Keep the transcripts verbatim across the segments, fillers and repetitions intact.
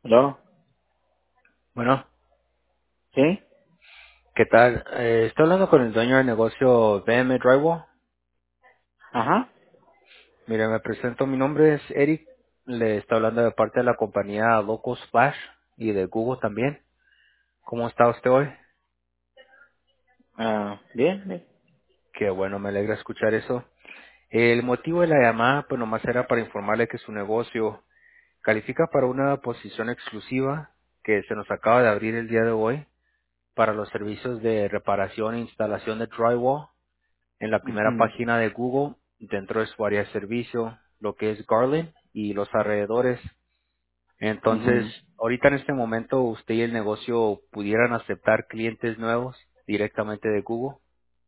¿Aló? Bueno, ¿Sí? ¿qué tal? Eh, estoy hablando con el dueño del negocio B M Drywall. Ajá. Mire, me presento, mi nombre es Eric. Le estoy hablando de parte de la compañía Local Splash y de Google también. ¿Cómo está usted hoy? Ah, bien, bien. Qué bueno, me alegra escuchar eso. El motivo de la llamada, pues nomás era para informarle que su negocio califica para una posición exclusiva que se nos acaba de abrir el día de hoy para los servicios de reparación e instalación de drywall en la primera Mhm. página de Google dentro de su área de servicio, lo que es Garland y los alrededores. Entonces, Mhm. ahorita en este momento usted y el negocio pudieran aceptar clientes nuevos directamente de Google.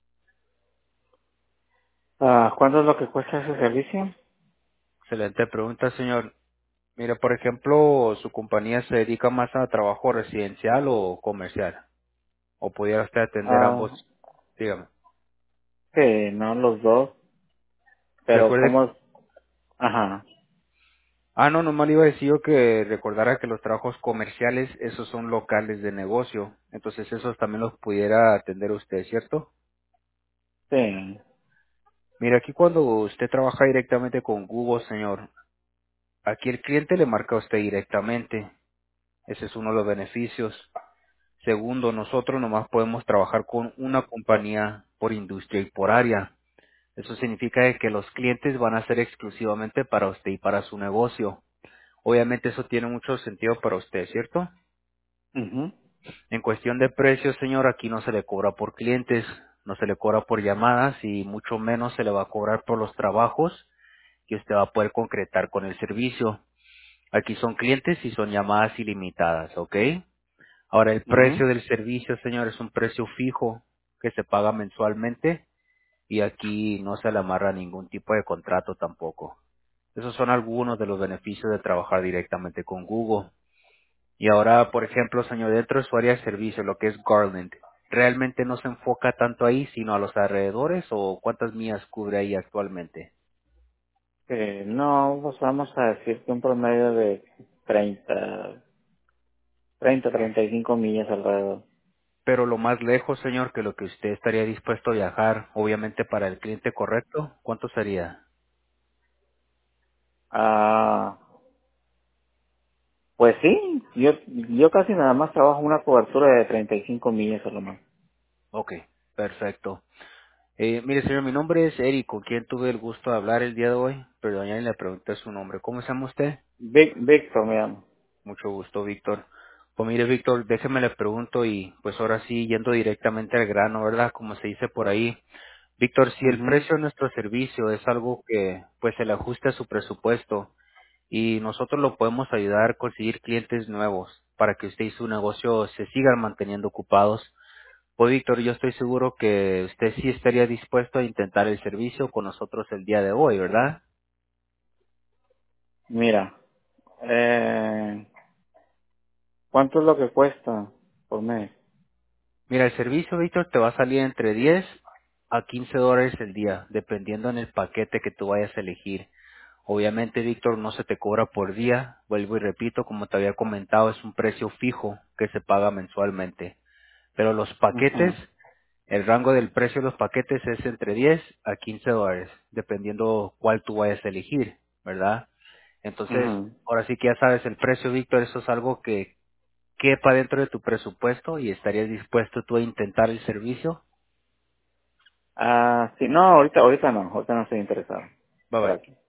Ah, ¿cuánto es lo que cuesta ese servicio? Excelente pregunta, señor. Mira, por ejemplo, su compañía se dedica más a trabajo residencial o comercial, o pudiera usted atender ambos, Ah, dígame. sí, no los dos, pero Recuerde. ¿cómo? es? Ajá. Ah, no, nomás le iba a decir yo que recordara que los trabajos comerciales, esos son locales de negocio. Entonces esos también los pudiera atender usted, ¿cierto? Sí. Mira, aquí cuando usted trabaja directamente con Google, señor, aquí el cliente le marca a usted directamente. Ese es uno de los beneficios. Segundo, nosotros nomás podemos trabajar con una compañía por industria y por área. Eso significa de que los clientes van a ser exclusivamente para usted y para su negocio. Obviamente eso tiene mucho sentido para usted, ¿cierto? Mhm. En cuestión de precios, señor, aquí no se le cobra por clientes, no se le cobra por llamadas y mucho menos se le va a cobrar por los trabajos que usted va a poder concretar con el servicio. Aquí son clientes y son llamadas ilimitadas, ¿ok? Ahora, el Mhm. precio del servicio, señor, es un precio fijo que se paga mensualmente y aquí no se le amarra ningún tipo de contrato tampoco. Esos son algunos de los beneficios de trabajar directamente con Google. Y ahora, por ejemplo, señor, dentro de su área de servicio, lo que es Garland, ¿realmente no se enfoca tanto ahí, sino a los alrededores o cuántas millas cubre ahí actualmente? Eh, no, pues vamos a decir que un promedio de treinta, treinta, treinta y cinco millas alrededor. Pero lo más lejos, señor, que lo que usted estaría dispuesto a viajar, obviamente para el cliente correcto, ¿cuánto sería? Ah, pues sí, yo, yo casi nada más trabajo una cobertura de treinta y cinco millas a lo más. Ok, perfecto. Eh, mire, señor, mi nombre es Eric, con quien tuve el gusto de hablar el día de hoy, pero ya ni le pregunté su nombre. ¿Cómo se llama usted? Vic- Víctor me llamo. Mucho gusto, Víctor. Pues mire, Víctor, déjeme le pregunto y pues ahora sí, yendo directamente al grano, ¿verdad? Como se dice por ahí. Víctor, si el Mhm. precio de nuestro servicio es algo que pues se le ajuste a su presupuesto y nosotros lo podemos ayudar a conseguir clientes nuevos para que usted y su negocio se sigan manteniendo ocupados, pues Víctor, yo estoy seguro que usted sí estaría dispuesto a intentar el servicio con nosotros el día de hoy, ¿verdad? Mira, eh, ¿cuánto es lo que cuesta por mes? Mira, el servicio, Víctor, te va a salir entre diez a quince dólares el día, dependiendo en el paquete que tú vayas a elegir. Obviamente, Víctor, no se te cobra por día. Vuelvo y repito, como te había comentado, es un precio fijo que se paga mensualmente. Pero los paquetes, Ujú, el rango del precio de los paquetes es entre diez a quince dólares, dependiendo cuál tú vayas a elegir, ¿verdad? Entonces, ujú. ahora sí que ya sabes el precio, Víctor, eso es algo que quepa dentro de tu presupuesto y estarías dispuesto tú a intentar el servicio. Ah, sí, no, ahorita, ahorita no, ahorita no estoy interesado. Bye bye. Gracias.